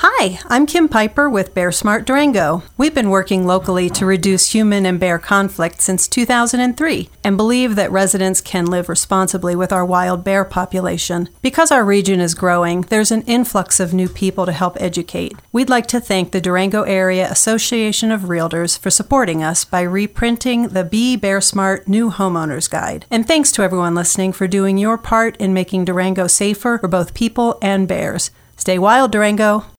Hi, I'm Kim Piper with Bear Smart Durango. We've been working locally to reduce human and bear conflict since 2003 and believe that residents can live responsibly with our wild bear population. Because our region is growing, there's an influx of new people to help educate. We'd like to thank the Durango Area Association of Realtors for supporting us by reprinting the Be Bear Smart New Homeowners Guide. And thanks to everyone listening for doing your part in making Durango safer for both people and bears. Stay wild, Durango!